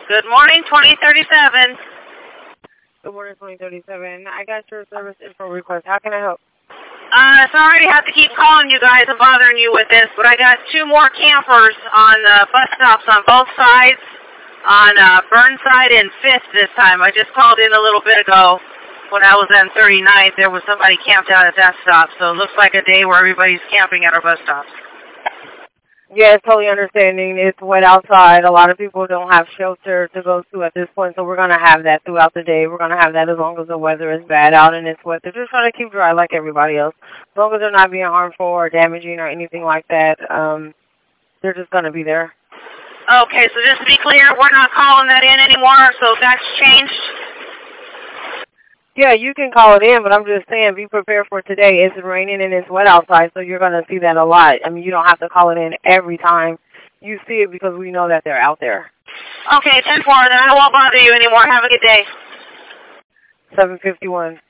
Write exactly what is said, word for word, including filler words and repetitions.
Good morning, twenty thirty-seven. Good morning, twenty thirty-seven. I got your service info request. How can I help? Uh, sorry to have to keep calling you guys and bothering you with this, but I got two more campers on uh, bus stops on both sides, on uh, Burnside and Fifth this time. I just called in a little bit ago when I was on thirty-ninth. There was somebody camped out at that stop, so it looks like a day where everybody's camping at our bus stops. Yes, totally understanding. It's wet outside. A lot of people don't have shelter to go to at this point, so we're going to have that throughout the day. We're going to have that as long as the weather is bad out and it's wet. They're just trying to keep dry like everybody else. As long as they're not being harmful or damaging or anything like that, um, they're just going to be there. Okay, so just to be clear, we're not calling that in anymore, so that's changed? Yeah, you can call it in, but I'm just saying be prepared for today. It's raining and it's wet outside, so you're going to see that a lot. I mean, you don't have to call it in every time you see it because we know that they're out there. Okay, ten four, then I won't bother you anymore. Have a good day. seven fifty-one.